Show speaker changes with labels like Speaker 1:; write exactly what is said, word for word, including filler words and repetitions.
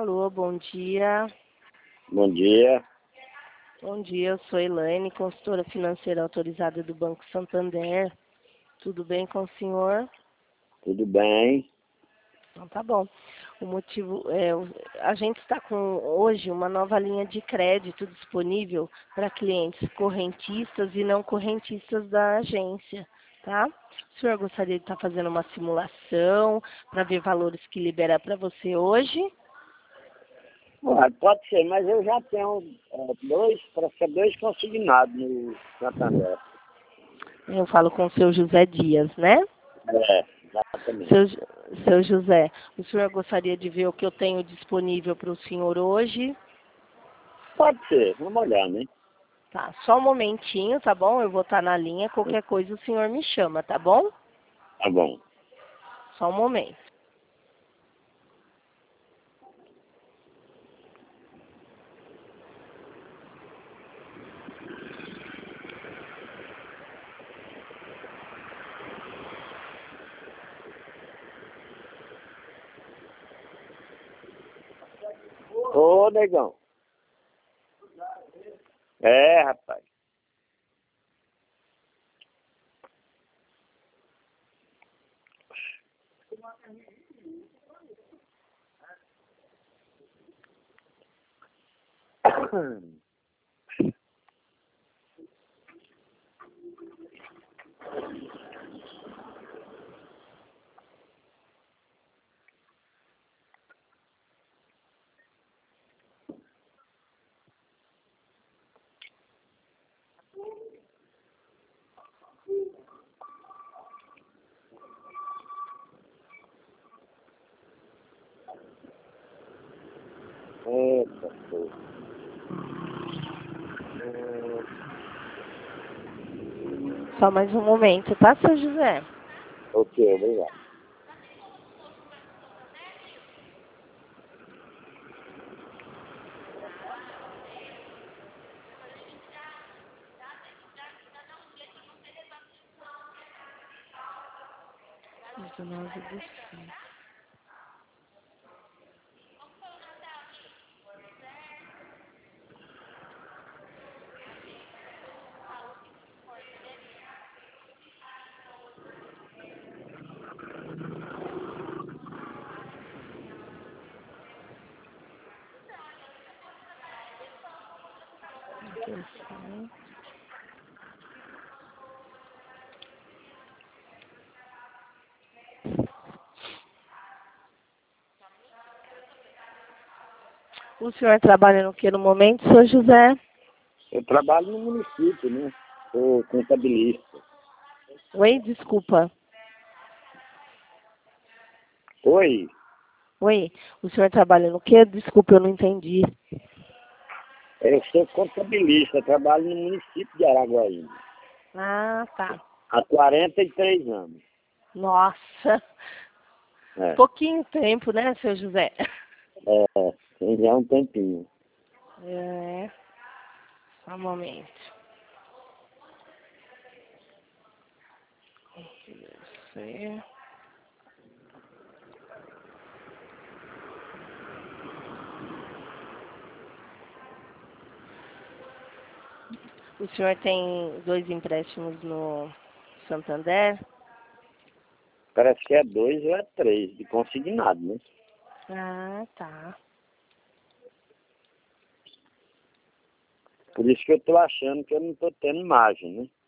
Speaker 1: Alô, bom dia.
Speaker 2: Bom dia.
Speaker 1: Bom dia, eu sou Elaine, consultora financeira autorizada do Banco Santander. Tudo bem com o senhor?
Speaker 2: Tudo bem?
Speaker 1: Então tá bom. O motivo é, o- a gente está com hoje uma nova linha de crédito disponível para clientes correntistas e não correntistas da agência, tá? O senhor gostaria de estar fazendo uma simulação para ver valores que libera para você hoje?
Speaker 2: Ué, pode ser, mas eu já tenho é, dois, para ser dois consignados no Santander.
Speaker 1: Eu falo com o seu José Dias, né?
Speaker 2: É, exatamente.
Speaker 1: Seu, seu José, o senhor gostaria de ver o que eu tenho disponível para o senhor hoje?
Speaker 2: Pode ser, vamos olhar, né?
Speaker 1: Tá, só um momentinho, tá bom? Eu vou estar na linha, qualquer coisa o senhor me chama, tá bom?
Speaker 2: Tá bom.
Speaker 1: Só um momento.
Speaker 2: Ô, negão. É, rapaz. Eita, porra.
Speaker 1: Só mais um momento, tá, seu José?
Speaker 2: Ok, obrigado.
Speaker 1: dezenove do cinco. O senhor trabalha no que no momento, seu José?
Speaker 2: Eu trabalho no município, né? Sou contabilista.
Speaker 1: Oi, desculpa.
Speaker 2: Oi,
Speaker 1: Oi, o senhor trabalha no que? Desculpa, eu não entendi.
Speaker 2: eu sou contabilista, trabalho no município de Araguaína.
Speaker 1: Ah, tá.
Speaker 2: Há quarenta e três anos.
Speaker 1: Nossa,
Speaker 2: É,
Speaker 1: pouquinho tempo, né, seu José?
Speaker 2: é, tem já um tempinho.
Speaker 1: É, só um momento. Você. O senhor tem dois empréstimos no Santander?
Speaker 2: Parece que é dois ou é três, de consignado, né?
Speaker 1: Ah, tá.
Speaker 2: Por isso que eu tô achando que eu não tô tendo margem, né?